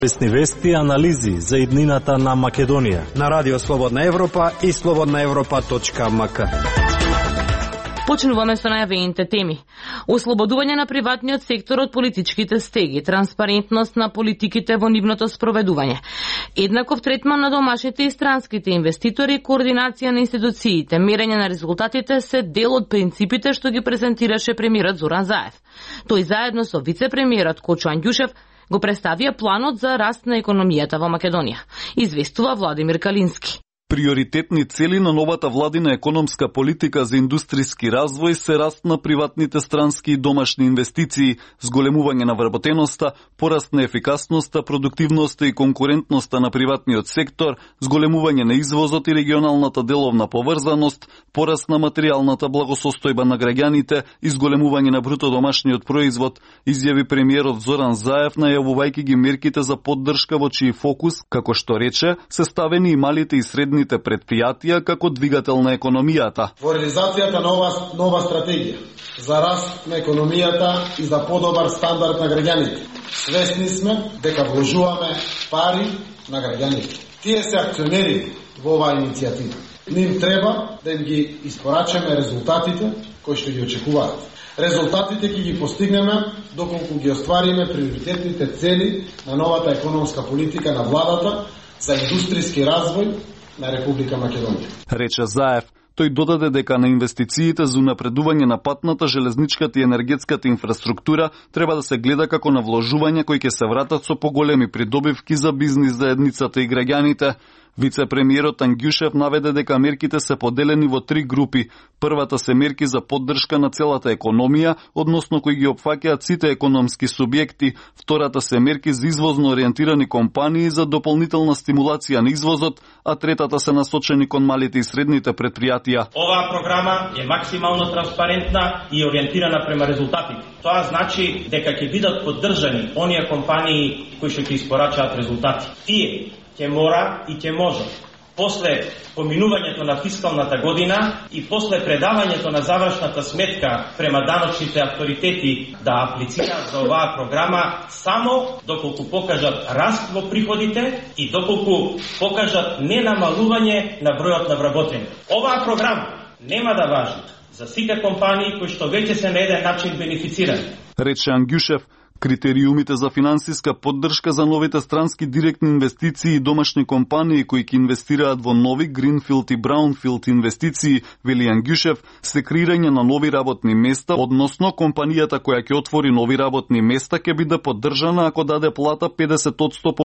Весни вести и анализи за иднината на Македонија на Радио Слободна Европа и slobodnaevropa.mk. Почнуваме со најавените теми. Ослободување на приватниот сектор од политичките стеги, транспарентност на политиките во нивното спроведување, еднаков третман на домашните и странските инвеститори, координација на институциите, мерење на резултатите се дел од принципите што ги презентираше премиерот Зоран Заев. Тој заедно со вице-премиерот Кочо Ангјушев го представија планот за раст на економијата во Македонија, известува Владимир Калински. Приоритетни цели на новата владина економска политика за индустријски развој се раст на приватните странски и домашни инвестиции, зголемување на вработеноста, пораст на ефикасноста, продуктивноста и конкурентноста на приватниот сектор, зголемување на извозот и регионалната деловна поврзаност, пораст на материјалната благосостојба на граѓаните и зголемување на бруто домашниот производ, изјави премиерот Зоран Заев најавувајќи ги мерките за поддршка во чиј фокус, како што рече, се ставени и малите и средни предпријатија како двигател на економијата. Во реализацијата на нова стратегија за раст на економијата и за подобар стандард на граѓаните, свесни сме дека вложуваме пари на граѓаните. Тие се акционери во оваа иницијатива. Ним треба да им ги испорачаме резултатите кои што ги очекуваат. Резултатите ќе ги постигнеме доколку ги оствариме приоритетните цели на новата економска политика на владата за индустријски развој на Република Македонија. Рече Заев. Тој додаде дека на инвестициите за унапредување на патната, железничката и енергетската инфраструктура треба да се гледа како на вложувања кои ќе се вратат со поголеми придобивки за бизнис заедницата и граѓаните. Вице-премиерот Ангјушев наведе дека мерките се поделени во 3 групи. Првата се мерки за поддршка на целата економија, односно кои ги опфаќаат сите економски субјекти. Втората се мерки за извозно ориентирани компании за дополнителна стимулација на извозот, а третата се насочени кон малите и средните предпријатија. Оваа програма е максимално транспарентна и ориентирана према резултатите. Тоа значи дека ќе бидат поддржани оние компании кои што ќе испорачаат резултати. Тие ќе мора и ќе може после поминувањето на фискалната година и после предавањето на завршната сметка према даночните авторитети да аплицираат за оваа програма само доколку покажат раст во приходите и доколку покажат ненамалување на бројот на вработени. Оваа програма нема да важи за сите компании кои што веќе се на еден начин бенефицирани. Рече Ангјушев. Критериумите за финансиска поддршка за новите странски директни инвестиции и домашни компании кои ќе инвестираат во нови гринфилд и браунфилд инвестиции, вели Ангјушев, се креирање на нови работни места, односно компанијата која ќе отвори нови работни места ќе биде поддржана ако даде плата 50%